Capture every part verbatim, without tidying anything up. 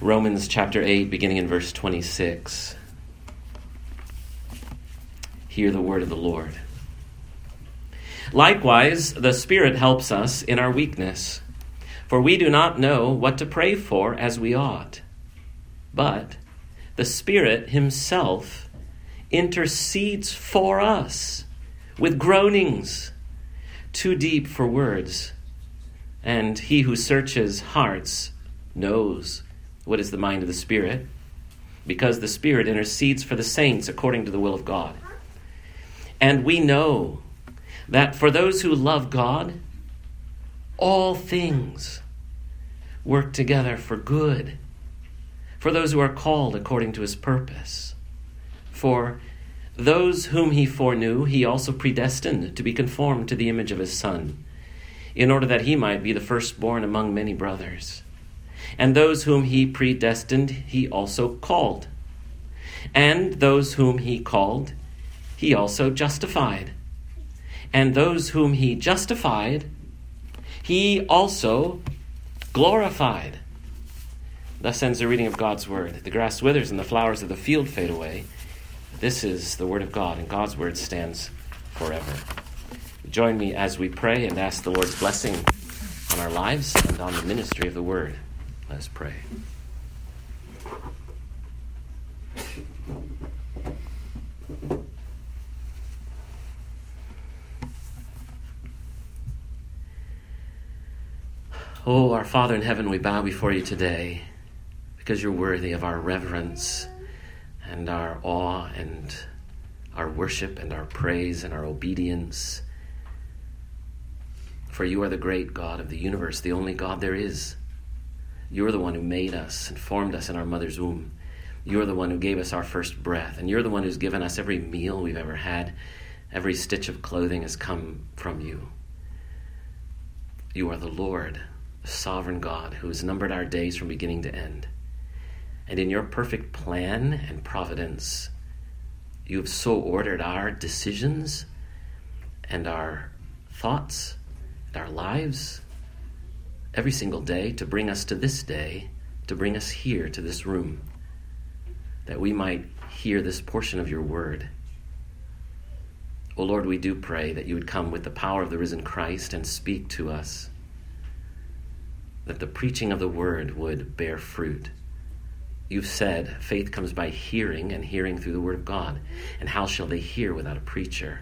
Romans chapter eight, beginning in verse twenty-six. Hear the word of the Lord. Likewise, the Spirit helps us in our weakness, for we do not know what to pray for as we ought. But the Spirit himself intercedes for us with groanings too deep for words. And he who searches hearts knows what is the mind of the Spirit, because the Spirit intercedes for the saints according to the will of God. And we know that for those who love God, all things work together for good, for those who are called according to his purpose. For those whom he foreknew, he also predestined to be conformed to the image of his Son, in order that he might be the firstborn among many brothers. And those whom he predestined, he also called. And those whom he called, he also justified. And those whom he justified, he also glorified. Thus ends the reading of God's word. The grass withers and the flowers of the field fade away. This is the word of God, and God's word stands forever. Join me as we pray and ask the Lord's blessing on our lives and on the ministry of the word. Let us pray. Oh, our Father in heaven, we bow before you today because you're worthy of our reverence and our awe and our worship and our praise and our obedience. For you are the great God of the universe, the only God there is. You're the one who made us and formed us in our mother's womb. You're the one who gave us our first breath, and you're the one who's given us every meal we've ever had. Every stitch of clothing has come from you. You are the Lord, the sovereign God, who has numbered our days from beginning to end. And in your perfect plan and providence, you have so ordered our decisions and our thoughts and our lives every single day to bring us to this day, to bring us here to this room, that we might hear this portion of your word. O Lord, we do pray that you would come with the power of the risen Christ and speak to us, that the preaching of the word would bear fruit. You've said faith comes by hearing, and hearing through the word of God. And how shall they hear without a preacher?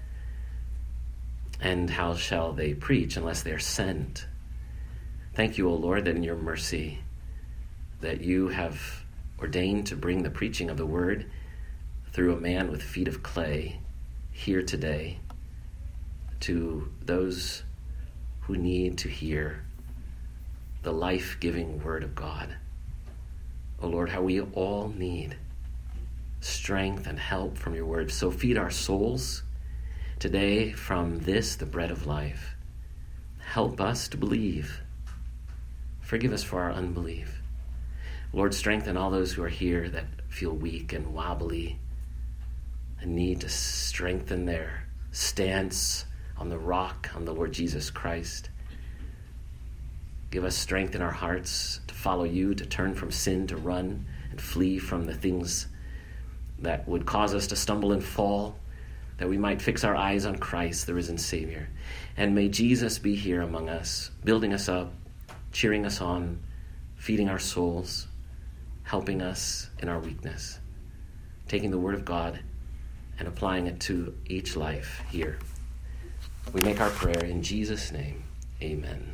And how shall they preach unless they are sent? Thank you, O Lord, that in your mercy that you have ordained to bring the preaching of the word through a man with feet of clay here today to those who need to hear the life-giving word of God. O Lord, how we all need strength and help from your word. So feed our souls today from this, the bread of life. Help us to believe. Forgive us for our unbelief. Lord, strengthen all those who are here that feel weak and wobbly and need to strengthen their stance on the rock, on the Lord Jesus Christ. Give us strength in our hearts to follow you, to turn from sin, to run and flee from the things that would cause us to stumble and fall, that we might fix our eyes on Christ, the risen Savior. And may Jesus be here among us, building us up, cheering us on, feeding our souls, helping us in our weakness, taking the word of God and applying it to each life here. We make our prayer in Jesus' name. Amen.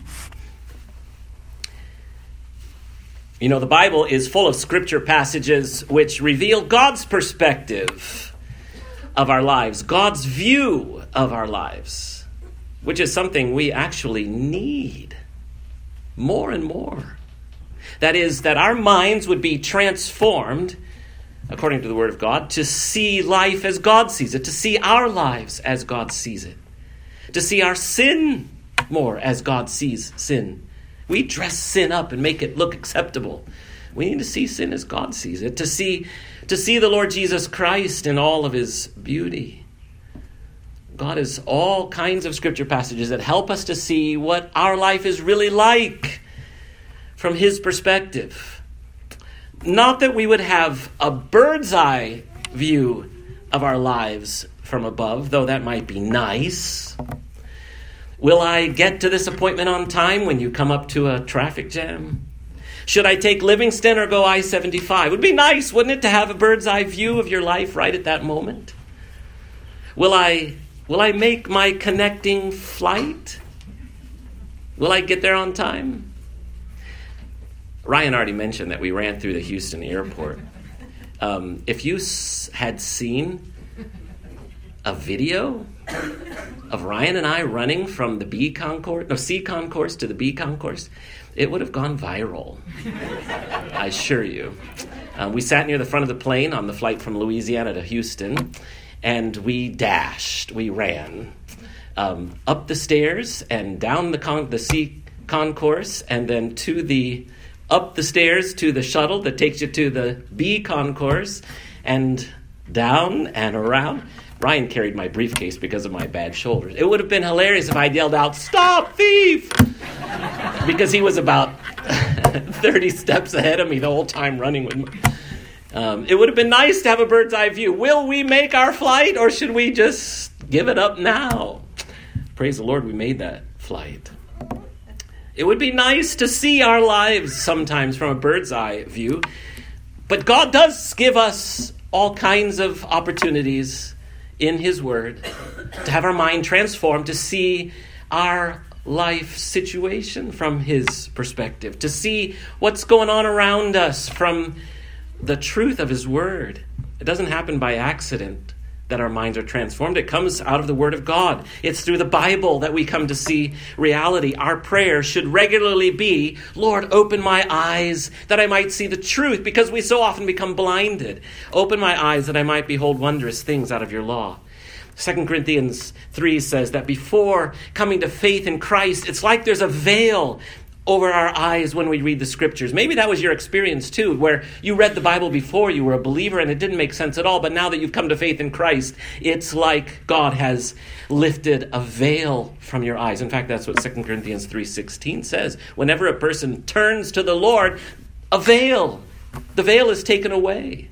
You know, the Bible is full of scripture passages which reveal God's perspective of our lives, God's view of our lives, which is something we actually need more and more. That is, that our minds would be transformed, according to the Word of God, to see life as God sees it, to see our lives as God sees it, to see our sin more as God sees sin. We dress sin up and make it look acceptable. We need to see sin as God sees it, to see, to see the Lord Jesus Christ in all of his beauty. God has all kinds of scripture passages that help us to see what our life is really like from his perspective. Not that we would have a bird's eye view of our lives from above, though that might be nice. Will I get to this appointment on time when you come up to a traffic jam? Should I take Livingston or go I seventy-five? It would be nice, wouldn't it, to have a bird's eye view of your life right at that moment? Will I, will I make my connecting flight? Will I get there on time? Ryan already mentioned that we ran through the Houston airport. Um, if you s- had seen a video of Ryan and I running from the B concourse, no, C concourse to the B concourse, it would have gone viral. I assure you. Uh, we sat near the front of the plane on the flight from Louisiana to Houston, and we dashed, we ran um, up the stairs and down the con- the C concourse, and then to the up the stairs to the shuttle that takes you to the B concourse, and down and around. Ryan carried my briefcase because of my bad shoulders. It would have been hilarious if I'd yelled out, "Stop, thief!" because he was about thirty steps ahead of me the whole time running with me. Um, it would have been nice to have a bird's eye view. Will we make our flight, or should we just give it up now? Praise the Lord, we made that flight. It would be nice to see our lives sometimes from a bird's eye view, but God does give us all kinds of opportunities in his word to have our mind transformed, to see our life situation from his perspective, to see what's going on around us from the truth of his word. It doesn't happen by accident that our minds are transformed. It comes out of the word of God. It's through the Bible that we come to see reality. Our prayer should regularly be, Lord, open my eyes that I might see the truth, because we so often become blinded. Open my eyes that I might behold wondrous things out of your law. Second Corinthians three says that before coming to faith in Christ, it's like there's a veil over our eyes when we read the scriptures. Maybe that was your experience too, where you read the Bible before you were a believer and it didn't make sense at all. But now that you've come to faith in Christ, it's like God has lifted a veil from your eyes. In fact, that's what Second Corinthians three sixteen says. Whenever a person turns to the Lord, a veil, the veil is taken away.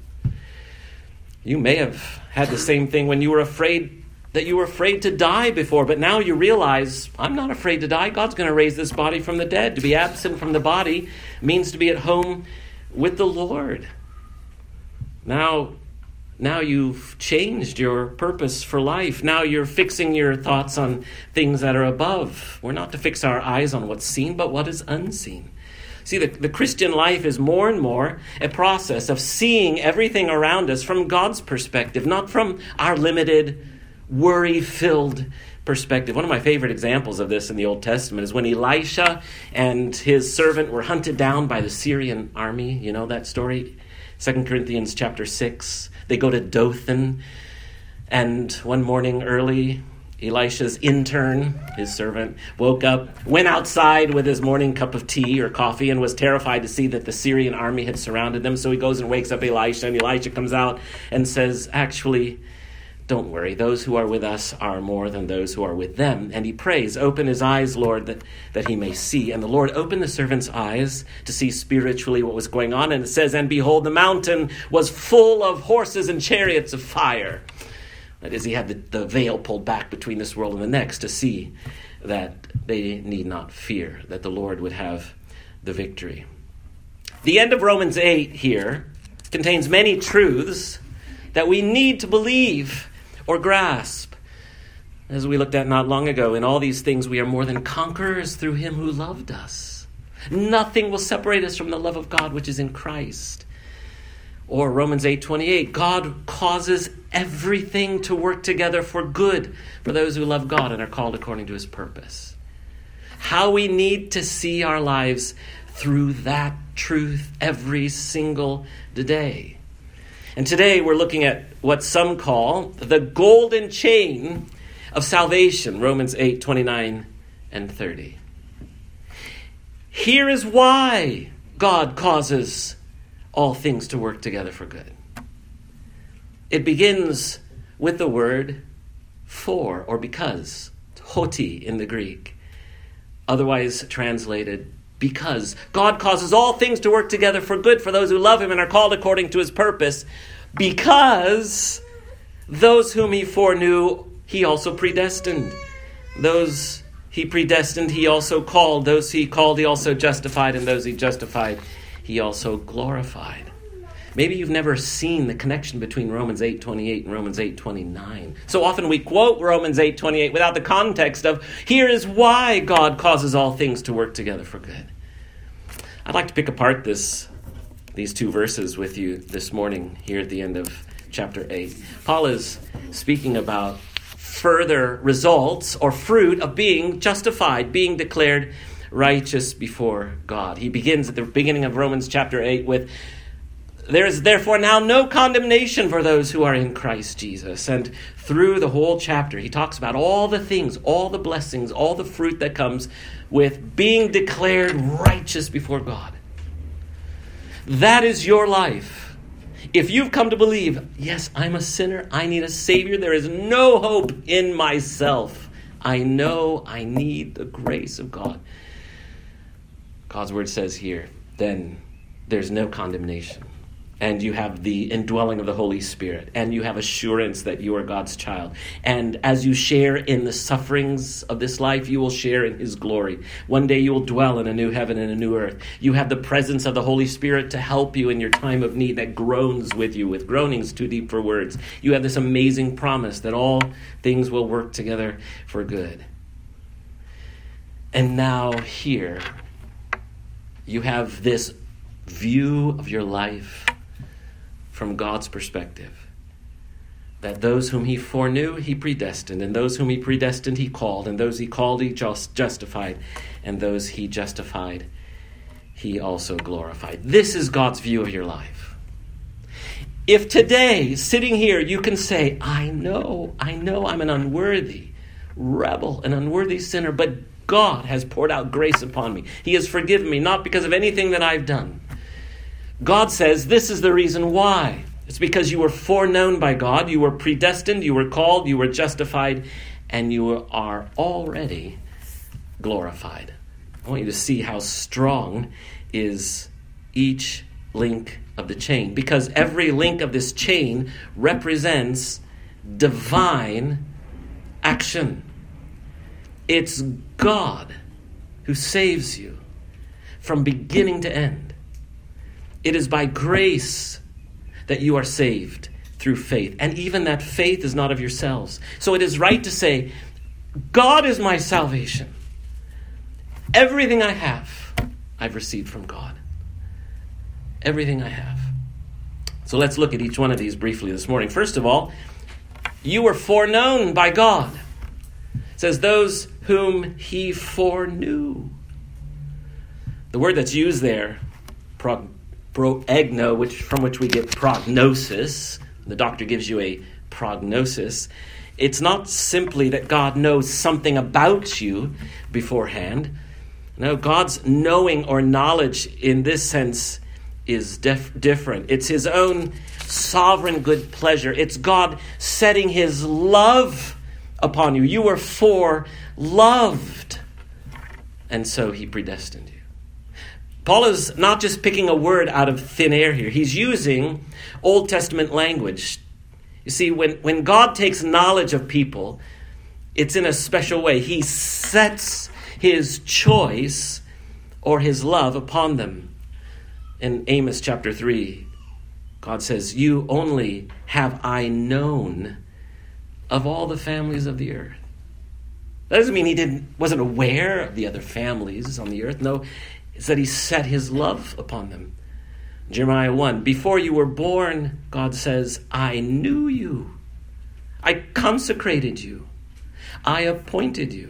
You may have had the same thing when you were afraid that you were afraid to die before, but now you realize, I'm not afraid to die. God's going to raise this body from the dead. To be absent from the body means to be at home with the Lord. Now, now you've changed your purpose for life. Now you're fixing your thoughts on things that are above. We're not to fix our eyes on what's seen, but what is unseen. See, the, the Christian life is more and more a process of seeing everything around us from God's perspective, not from our limited, worry-filled perspective. One of my favorite examples of this in the Old Testament is when Elisha and his servant were hunted down by the Syrian army. You know that story? Second Corinthians chapter six. They go to Dothan, and one morning early, Elisha's intern, his servant, woke up, went outside with his morning cup of tea or coffee, and was terrified to see that the Syrian army had surrounded them. So he goes and wakes up Elisha, and Elisha comes out and says, actually, don't worry, those who are with us are more than those who are with them. And he prays, open his eyes, Lord, that, that he may see. And the Lord opened the servant's eyes to see spiritually what was going on. And it says, and behold, the mountain was full of horses and chariots of fire. That is, he had the, the veil pulled back between this world and the next to see that they need not fear, that the Lord would have the victory. The end of Romans eight here contains many truths that we need to believe or grasp. As we looked at not long ago, in all these things we are more than conquerors through him who loved us. Nothing will separate us from the love of God which is in Christ. Or Romans eight twenty-eight, God causes everything to work together for good for those who love God and are called according to his purpose. How we need to see our lives through that truth every single day. And today we're looking at what some call the golden chain of salvation, Romans eight twenty-nine and thirty. Here is why God causes all things to work together for good. It begins with the word for or because, hoti in the Greek, otherwise translated Because God causes all things to work together for good for those who love him and are called according to his purpose. Because those whom he foreknew, he also predestined. Those he predestined, he also called. Those he called, he also justified. And those he justified, he also glorified. Maybe you've never seen the connection between Romans eight twenty-eight and Romans eight twenty-nine. So often we quote Romans eight twenty-eight without the context of, here is why God causes all things to work together for good. I'd like to pick apart this, these two verses with you this morning here at the end of chapter eight. Paul is speaking about further results or fruit of being justified, being declared righteous before God. He begins at the beginning of Romans chapter eight with, there is therefore now no condemnation for those who are in Christ Jesus. And through the whole chapter, he talks about all the things, all the blessings, all the fruit that comes with being declared righteous before God. That is your life. If you've come to believe, yes, I'm a sinner, I need a Savior, there is no hope in myself. I know I need the grace of God. God's word says here, then there's no condemnation. And you have the indwelling of the Holy Spirit. And you have assurance that you are God's child. And as you share in the sufferings of this life, you will share in his glory. One day you will dwell in a new heaven and a new earth. You have the presence of the Holy Spirit to help you in your time of need that groans with you with groanings too deep for words. You have this amazing promise that all things will work together for good. And now here, you have this view of your life from God's perspective, that those whom he foreknew, he predestined, and those whom he predestined, he called, and those he called, he just justified, and those he justified, he also glorified. This is God's view of your life. If today, sitting here, you can say, I know, I know I'm an unworthy rebel, an unworthy sinner, but God has poured out grace upon me. He has forgiven me, not because of anything that I've done. God says this is the reason why. It's because you were foreknown by God, you were predestined, you were called, you were justified, and you are already glorified. I want you to see how strong is each link of the chain, because every link of this chain represents divine action. It's God who saves you from beginning to end. It is by grace that you are saved through faith. And even that faith is not of yourselves. So it is right to say, God is my salvation. Everything I have, I've received from God. Everything I have. So let's look at each one of these briefly this morning. First of all, you were foreknown by God. It says those whom he foreknew. The word that's used there, prog- proegno, which from which we get prognosis. The doctor gives you a prognosis. It's not simply that God knows something about you beforehand. No, God's knowing or knowledge in this sense is def- different. It's his own sovereign good pleasure. It's God setting his love upon you. You were foreloved. And so he predestined you. Paul is not just picking a word out of thin air here. He's using Old Testament language. You see, when, when God takes knowledge of people, it's in a special way. He sets his choice or his love upon them. In Amos chapter three, God says, you only have I known of all the families of the earth. That doesn't mean he didn't wasn't aware of the other families on the earth. No, it's that he set his love upon them. Jeremiah one, before you were born, God says, I knew you. I consecrated you. I appointed you.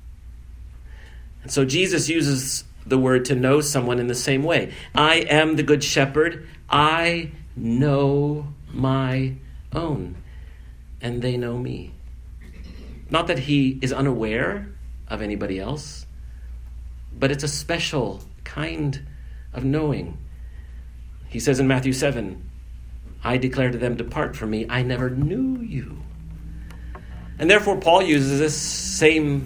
And so Jesus uses the word to know someone in the same way. I am the good shepherd. I know my own, and they know me. Not that he is unaware of anybody else, but it's a special kind of knowing. He says in Matthew seven, I declare to them, depart from me, I never knew you. And therefore Paul uses this same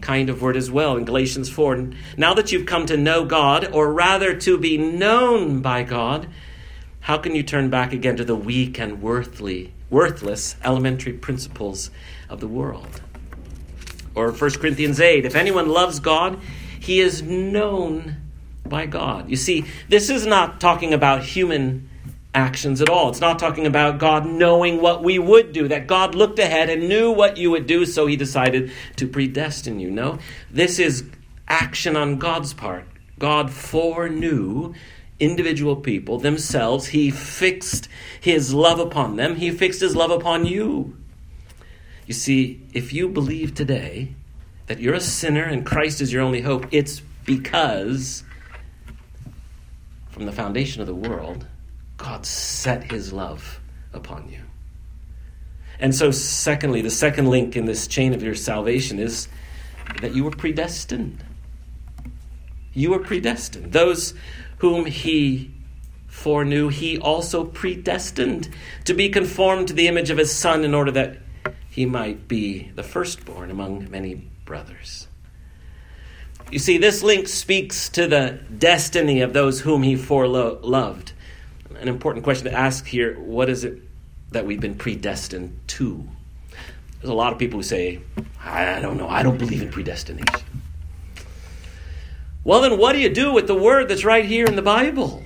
kind of word as well in Galatians four. Now that you've come to know God, or rather to be known by God, how can you turn back again to the weak and worthly, worthless elementary principles of the world? Or First Corinthians eight, if anyone loves God, he is known by God. You see, this is not talking about human actions at all. It's not talking about God knowing what we would do, that God looked ahead and knew what you would do, so he decided to predestine you. No, this is action on God's part. God foreknew individual people themselves. He fixed his love upon them. He fixed his love upon you. You see, if you believe today that you're a sinner and Christ is your only hope, it's because from the foundation of the world, God set his love upon you. And so secondly, the second link in this chain of your salvation is that you were predestined. You were predestined. Those whom he foreknew, he also predestined to be conformed to the image of his Son in order that he might be the firstborn among many brothers. You see, this link speaks to the destiny of those whom he foreloved. An important question to ask here, what is it that we've been predestined to? There's a lot of people who say, I don't know, I don't believe in predestination. Well, then what do you do with the word that's right here in the Bible?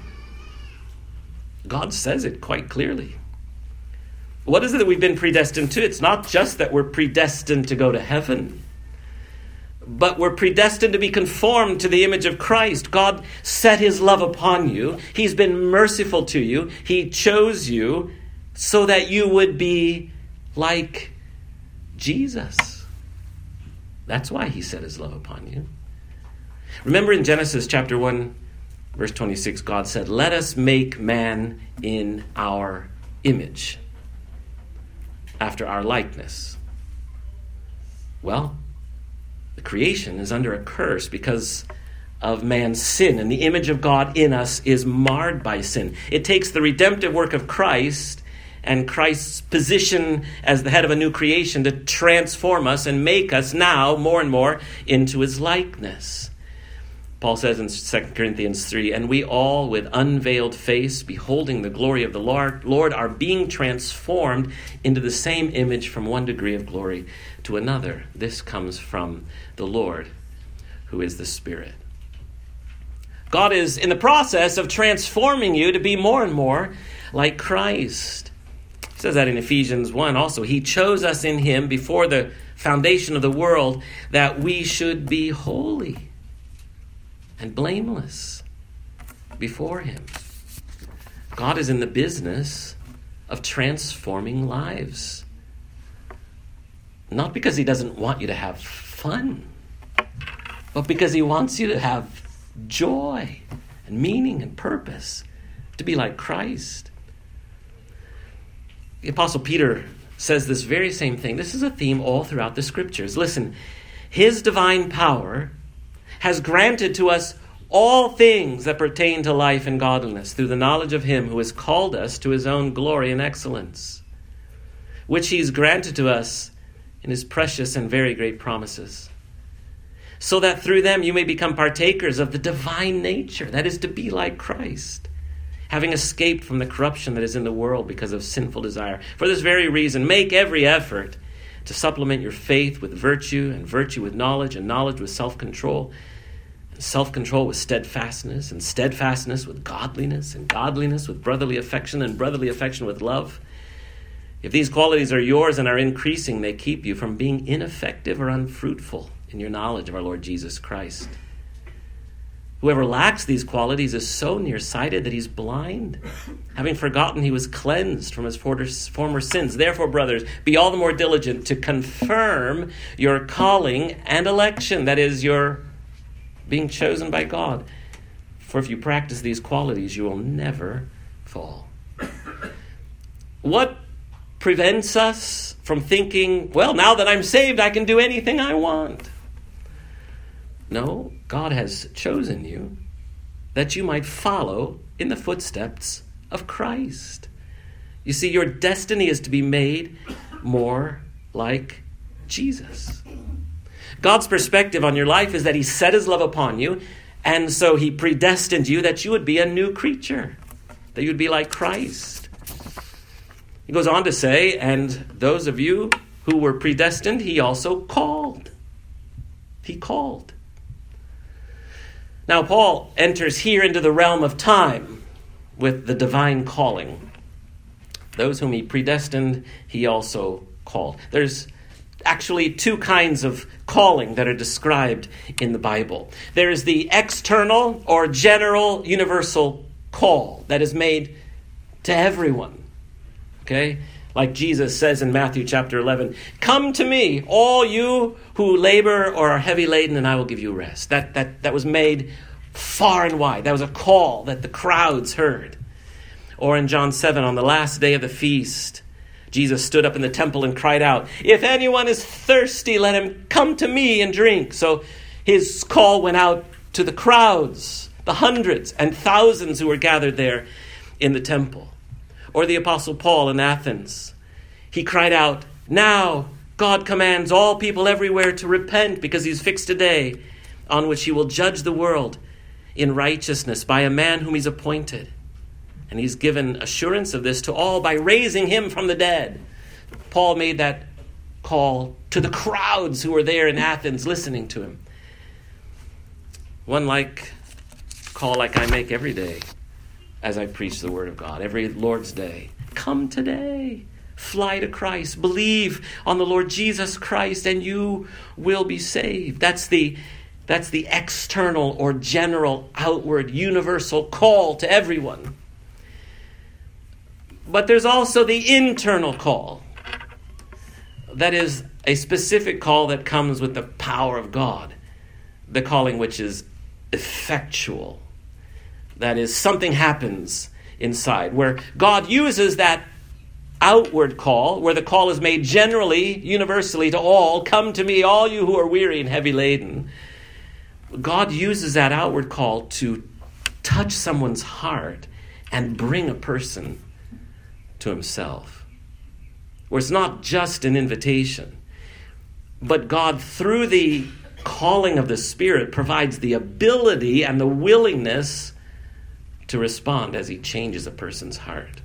God says it quite clearly. What is it that we've been predestined to? It's not just that we're predestined to go to heaven, but we're predestined to be conformed to the image of Christ. God set his love upon you. He's been merciful to you. He chose you so that you would be like Jesus. That's why he set his love upon you. Remember in Genesis chapter one, verse twenty-six, God said, let us make man in our image, after our likeness. Well, the creation is under a curse because of man's sin, and the image of God in us is marred by sin. It takes the redemptive work of Christ and Christ's position as the head of a new creation to transform us and make us now more and more into his likeness. Paul says in Second Corinthians three, and we all with unveiled face, beholding the glory of the Lord, Lord, are being transformed into the same image from one degree of glory to another. This comes from the Lord, who is the Spirit. God is in the process of transforming you to be more and more like Christ. He says that in Ephesians one also. He chose us in him before the foundation of the world that we should be holy and blameless before him. God is in the business of transforming lives. Not because he doesn't want you to have fun, but because he wants you to have joy and meaning and purpose, to be like Christ. The Apostle Peter says this very same thing. This is a theme all throughout the scriptures. Listen, his divine power has granted to us all things that pertain to life and godliness through the knowledge of him who has called us to his own glory and excellence, which he's granted to us in his precious and very great promises, so that through them you may become partakers of the divine nature, that is, to be like Christ, having escaped from the corruption that is in the world because of sinful desire. For this very reason, make every effort to supplement your faith with virtue, and virtue with knowledge, and knowledge with self-control, and self-control with steadfastness, and steadfastness with godliness, and godliness with brotherly affection, and brotherly affection with love. If these qualities are yours and are increasing, they keep you from being ineffective or unfruitful in your knowledge of our Lord Jesus Christ. Whoever lacks these qualities is so nearsighted that he's blind, having forgotten he was cleansed from his former sins. Therefore, brothers, be all the more diligent to confirm your calling and election, that is, your being chosen by God. For if you practice these qualities, you will never fall. What prevents us from thinking, well, now that I'm saved, I can do anything I want? No, God has chosen you that you might follow in the footsteps of Christ. You see, your destiny is to be made more like Jesus. God's perspective on your life is that he set his love upon you, and so he predestined you that you would be a new creature, that you'd be like Christ. He goes on to say, and those of you who were predestined, he also called. He called. Now, Paul enters here into the realm of time with the divine calling. Those whom he predestined, he also called. There's actually two kinds of calling that are described in the Bible. There is the external or general universal call that is made to everyone. Okay? Like Jesus says in Matthew chapter eleven, "Come to me, all you who labor or are heavy laden, and I will give you rest." That, that, that was made far and wide. That was a call that the crowds heard. Or in John seven, on the last day of the feast, Jesus stood up in the temple and cried out, "If anyone is thirsty, let him come to me and drink." So his call went out to the crowds, the hundreds and thousands who were gathered there in the temple. Or the Apostle Paul in Athens. He cried out, "Now God commands all people everywhere to repent, because he's fixed a day on which he will judge the world in righteousness by a man whom he's appointed. And he's given assurance of this to all by raising him from the dead." Paul made that call to the crowds who were there in Athens listening to him. One like call like I make every day as I preach the word of God, every Lord's Day. Come today. Fly to Christ. Believe on the Lord Jesus Christ and you will be saved. That's the, that's the external or general, outward, universal call to everyone. But there's also the internal call. That is a specific call that comes with the power of God. The calling which is effectual. That is, something happens inside where God uses that outward call, where the call is made generally, universally to all, "Come to me, all you who are weary and heavy laden." God uses that outward call to touch someone's heart and bring a person to himself. Where it's not just an invitation, but God, through the calling of the Spirit, provides the ability and the willingness to respond as he changes a person's heart.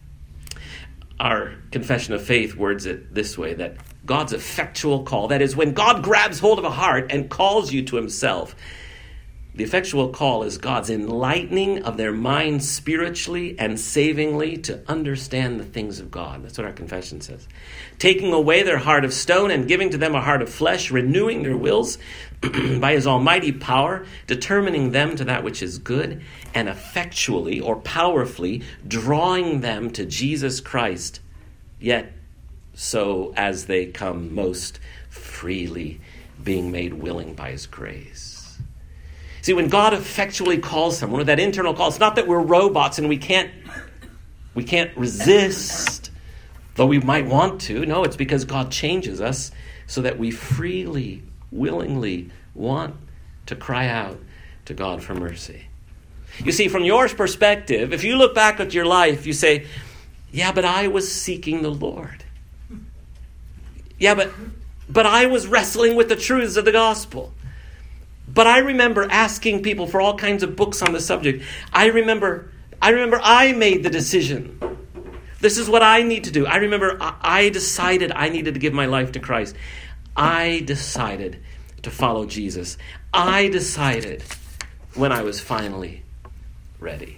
Our confession of faith words it this way, that God's effectual call, that is, when God grabs hold of a heart and calls you to himself, the effectual call is God's enlightening of their minds spiritually and savingly to understand the things of God. That's what our confession says. Taking away their heart of stone and giving to them a heart of flesh, renewing their wills by his almighty power, determining them to that which is good, and effectually or powerfully drawing them to Jesus Christ, yet so as they come most freely, being made willing by his grace. See, when God effectually calls someone, with that internal call, it's not that we're robots and we can't we can't resist, though we might want to. No, it's because God changes us so that we freely, willingly want to cry out to God for mercy. You see, from your perspective, if you look back at your life, you say, "Yeah, but I was seeking the Lord. Yeah, but but I was wrestling with the truths of the gospel. But I remember asking people for all kinds of books on the subject. I remember I remember I made the decision. This is what I need to do. I remember I decided I needed to give my life to Christ. I decided to follow Jesus. I decided when I was finally ready."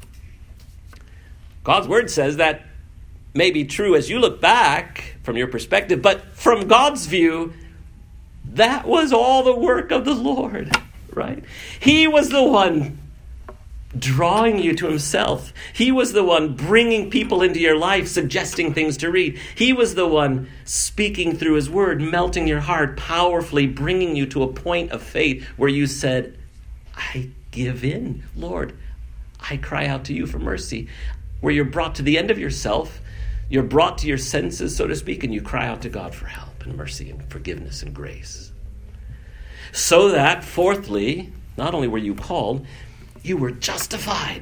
God's word says that may be true as you look back from your perspective, but from God's view, that was all the work of the Lord, right? He was the one drawing you to himself. He was the one bringing people into your life, suggesting things to read. He was the one speaking through his word, melting your heart, powerfully bringing you to a point of faith where you said, "I give in, Lord. I cry out to you for mercy." Where you're brought to the end of yourself, you're brought to your senses, so to speak, and you cry out to God for help and mercy and forgiveness and grace. So that, fourthly, not only were you called, you were justified.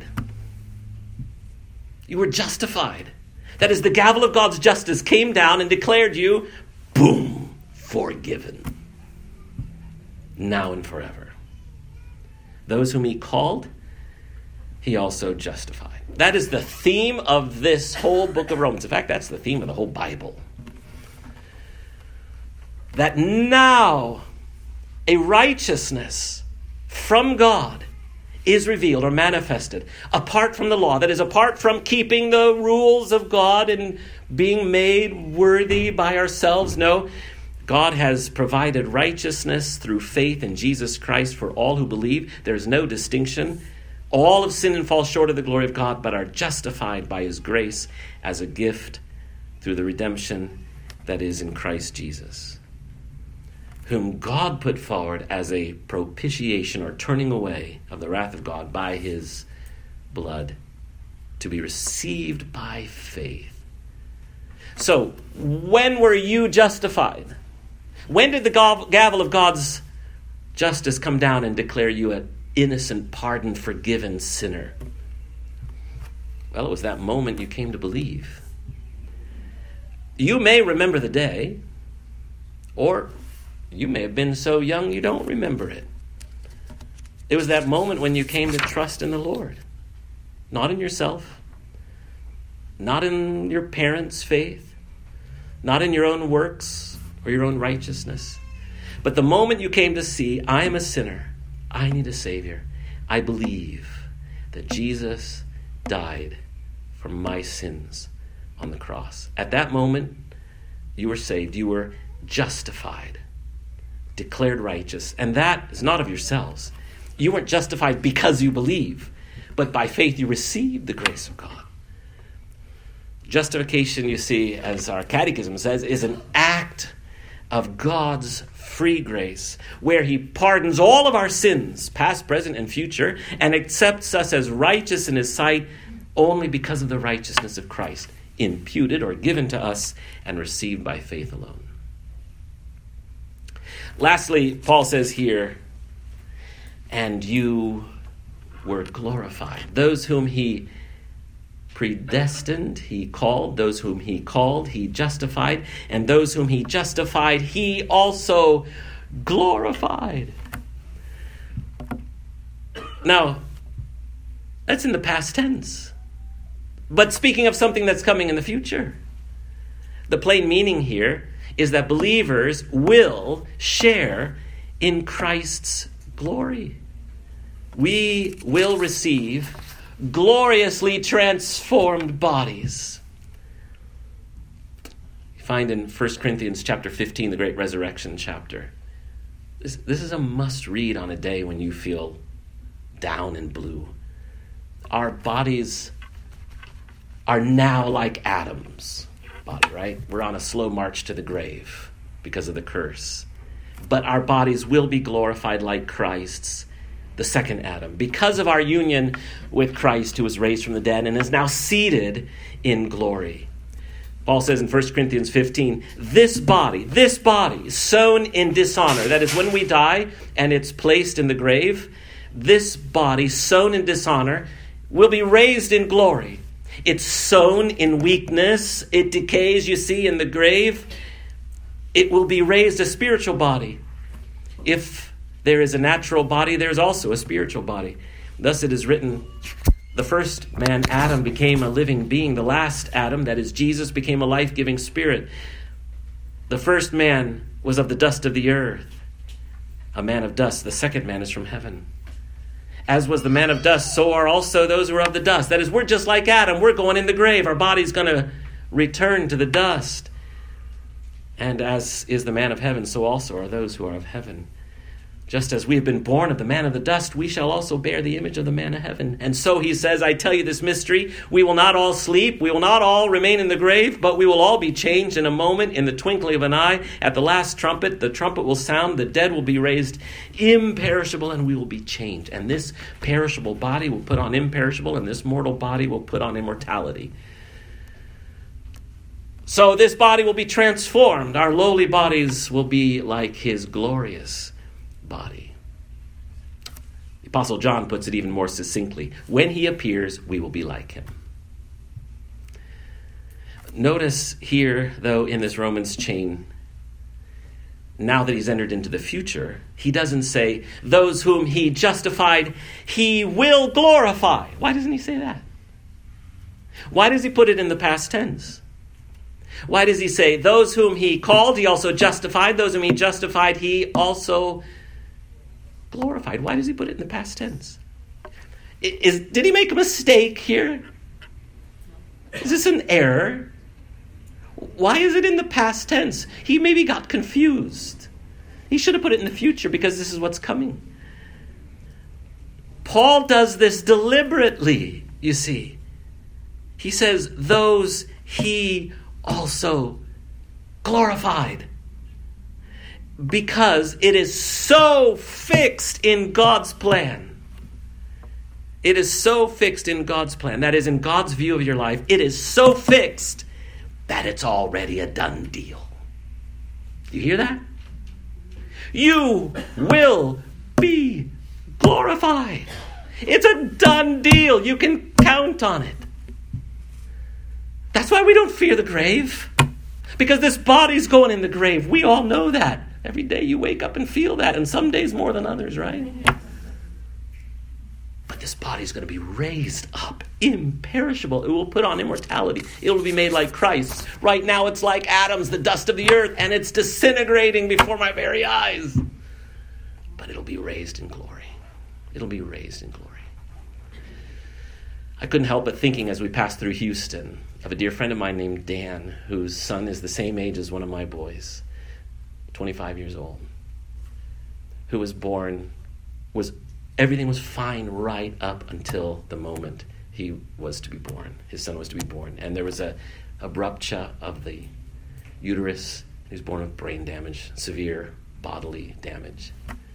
You were justified. That is, the gavel of God's justice came down and declared you, boom, forgiven. now and forever. Those whom he called, he also justified. That is the theme of this whole book of Romans. In fact, that's the theme of the whole Bible. That now a righteousness from God is revealed or manifested apart from the law. That is, apart from keeping the rules of God and being made worthy by ourselves. No, God has provided righteousness through faith in Jesus Christ for all who believe. There is no distinction. All have sinned and fall short of the glory of God, but are justified by his grace as a gift through the redemption that is in Christ Jesus, whom God put forward as a propitiation or turning away of the wrath of God by his blood to be received by faith. So, when were you justified? When did the gavel of God's justice come down and declare you an innocent, pardoned, forgiven sinner? Well, it was that moment you came to believe. You may remember the day, or you may have been so young you don't remember it. It was that moment when you came to trust in the Lord. Not in yourself. Not in your parents' faith. Not in your own works or your own righteousness. But the moment you came to see, I am a sinner. I need a Savior. I believe that Jesus died for my sins on the cross. At that moment, you were saved. You were justified. Declared righteous. And that is not of yourselves. You weren't justified because you believe, but by faith you received the grace of God. Justification, you see, as our catechism says, is an act of God's free grace, where he pardons all of our sins, past, present, and future, and accepts us as righteous in his sight only because of the righteousness of Christ, imputed or given to us and received by faith alone. Lastly, Paul says here, and you were glorified. Those whom he predestined, he called. Those whom he called, he justified. And those whom he justified, he also glorified. Now, that's in the past tense. But speaking of something that's coming in the future. The plain meaning here is that believers will share in Christ's glory. We will receive gloriously transformed bodies. You find in First Corinthians chapter fifteen, the great resurrection chapter. This, this is a must read on a day when you feel down and blue. Our bodies are now like Adam's body, right? We're on a slow march to the grave because of the curse. But our bodies will be glorified like Christ's, the second Adam, because of our union with Christ, who was raised from the dead and is now seated in glory. Paul says in First Corinthians fifteen, this body, this body sown in dishonor, that is when we die and it's placed in the grave, this body sown in dishonor will be raised in glory. It's sown in weakness. It decays, you see, in the grave. It will be raised a spiritual body. If there is a natural body, there is also a spiritual body. Thus it is written, the first man, Adam, became a living being. The last Adam, that is Jesus, became a life-giving spirit. The first man was of the dust of the earth, a man of dust. The second man is from heaven. As was the man of dust, so are also those who are of the dust. That is, we're just like Adam. We're going in the grave. Our body's going to return to the dust. And as is the man of heaven, so also are those who are of heaven. Just as we have been born of the man of the dust, we shall also bear the image of the man of heaven. And so he says, I tell you this mystery, we will not all sleep, we will not all remain in the grave, but we will all be changed in a moment, in the twinkling of an eye. At the last trumpet, the trumpet will sound, the dead will be raised imperishable, and we will be changed. And this perishable body will put on imperishable, and this mortal body will put on immortality. So this body will be transformed. Our lowly bodies will be like his glorious body. The Apostle John puts it even more succinctly. When he appears, we will be like him. Notice here, though, in this Romans chain, now that he's entered into the future, he doesn't say, those whom he justified, he will glorify. Why doesn't he say that? Why does he put it in the past tense? Why does he say, those whom he called, he also justified. Those whom he justified, he also glorified. Why does he put it in the past tense? Is, did he make a mistake here? Is this an error? Why is it in the past tense? He maybe got confused. He should have put it in the future because this is what's coming. Paul does this deliberately, you see. He says, those he also glorified. Because it is so fixed in God's plan. It is so fixed in God's plan. That is, in God's view of your life, it is so fixed that it's already a done deal. You hear that? You will be glorified. It's a done deal. You can count on it. That's why we don't fear the grave. Because this body's going in the grave. We all know that. Every day you wake up and feel that. And some days more than others, right? But this body's going to be raised up. Imperishable. It will put on immortality. It will be made like Christ. Right now it's like atoms, the dust of the earth. And it's disintegrating before my very eyes. But it'll be raised in glory. It'll be raised in glory. I couldn't help but thinking as we passed through Houston of a dear friend of mine named Dan, whose son is the same age as one of my boys, twenty-five years old, who was born, was everything was fine right up until the moment he was to be born. His son was to be born. And there was a, a rupture of the uterus. He was born with brain damage, severe bodily damage.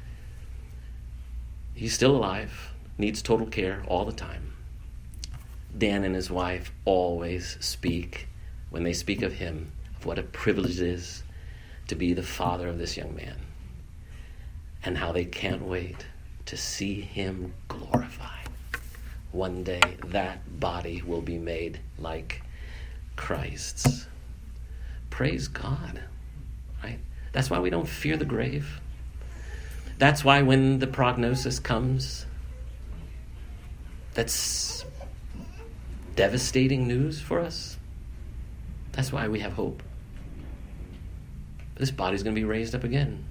He's still alive, needs total care all the time. Dan and his wife always speak, when they speak of him, of what a privilege it is to be the father of this young man, and how they can't wait to see him glorified. One day that body will be made like Christ's. Praise God, right? That's why we don't fear the grave. That's why when the prognosis comes, that's devastating news for us. That's why we have hope. This body's going to be raised up again.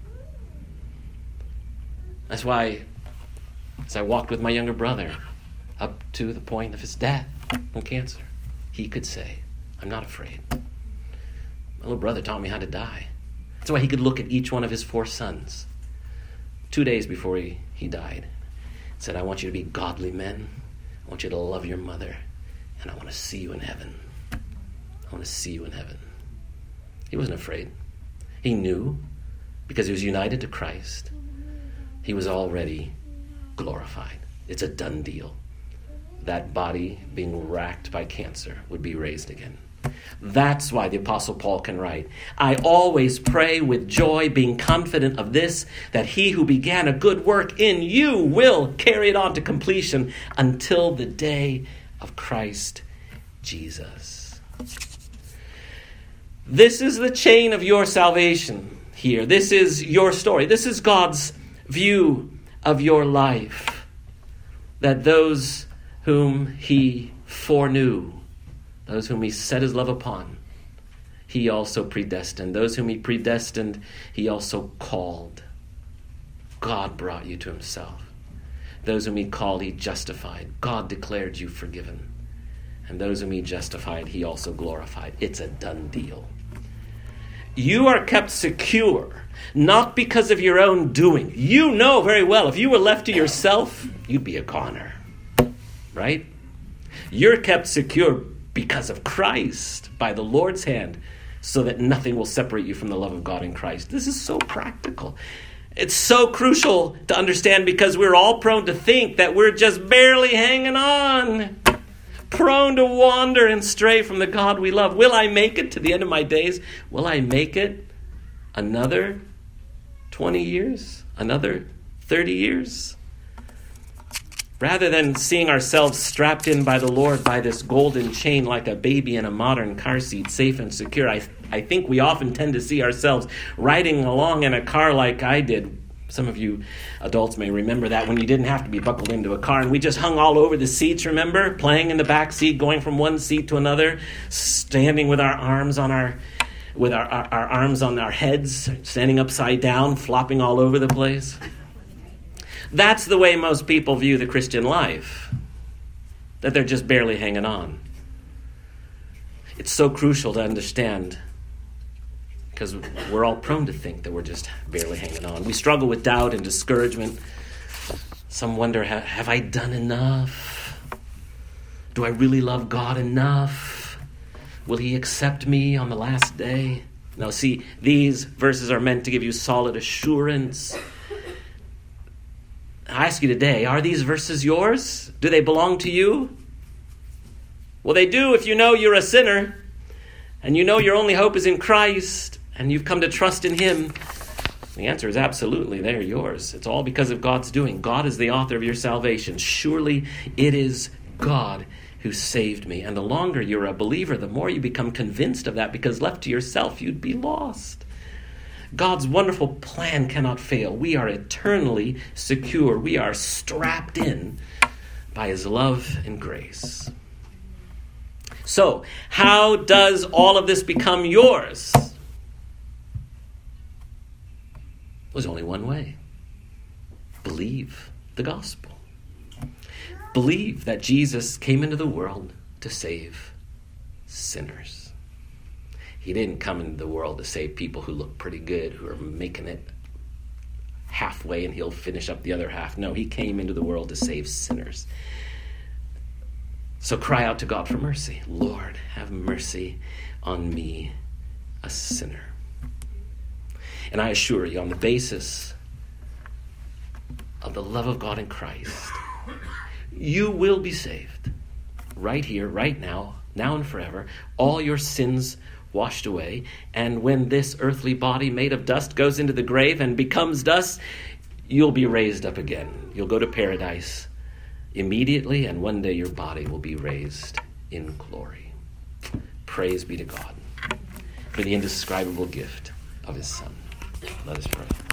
That's why, as I walked with my younger brother up to the point of his death from cancer, he could say, I'm not afraid. My little brother taught me how to die. That's why he could look at each one of his four sons two days before he, he died and said, I want you to be godly men. I want you to love your mother. And I want to see you in heaven. I want to see you in heaven. He wasn't afraid. He knew, because he was united to Christ, he was already glorified. It's a done deal. That body being racked by cancer would be raised again. That's why the Apostle Paul can write, I always pray with joy, being confident of this, that he who began a good work in you will carry it on to completion until the day of Christ Jesus. This is the chain of your salvation here. This is your story. This is God's view of your life. That those whom he foreknew, those whom he set his love upon, he also predestined. Those whom he predestined, he also called. God brought you to himself. Those whom he called, he justified. God declared you forgiven. And those whom he justified, he also glorified. It's a done deal. You are kept secure, not because of your own doing. You know very well, if you were left to yourself, you'd be a goner. Right? You're kept secure because of Christ, by the Lord's hand, so that nothing will separate you from the love of God in Christ. This is so practical. It's so crucial to understand because we're all prone to think that we're just barely hanging on, prone to wander and stray from the God we love. Will I make it to the end of my days? Will I make it another twenty years? Another thirty years? Rather than seeing ourselves strapped in by the Lord by this golden chain like a baby in a modern car seat, safe and secure, I, I think we often tend to see ourselves riding along in a car like I did. Some of you adults may remember that, when you didn't have to be buckled into a car and we just hung all over the seats, remember? Playing in the back seat, going from one seat to another, standing with our arms on our with our, our, our arms on our heads, standing upside down, flopping all over the place. That's the way most people view the Christian life, that they're just barely hanging on. It's so crucial to understand, because we're all prone to think that we're just barely hanging on. We struggle with doubt and discouragement. Some wonder, have I done enough? Do I really love God enough? Will he accept me on the last day? Now see, these verses are meant to give you solid assurance. I ask you today, are these verses yours? Do they belong to you? Well, they do if you know you're a sinner and you know your only hope is in Christ and you've come to trust in him. The answer is absolutely, they're yours. It's all because of God's doing. God is the author of your salvation. Surely it is God who saved me. And the longer you're a believer, the more you become convinced of that, because left to yourself, you'd be lost. God's wonderful plan cannot fail. We are eternally secure. We are strapped in by his love and grace. So, how does all of this become yours? There's only one way. Believe the gospel. Believe that Jesus came into the world to save sinners. He didn't come into the world to save people who look pretty good, who are making it halfway and he'll finish up the other half. No, he came into the world to save sinners. So cry out to God for mercy. Lord, have mercy on me, a sinner. And I assure you, on the basis of the love of God in Christ, you will be saved. Right here, right now, now and forever. All your sins washed away. And when this earthly body made of dust goes into the grave and becomes dust, you'll be raised up again. You'll go to paradise immediately, and one day your body will be raised in glory. Praise be to God for the indescribable gift of his Son. Let us pray.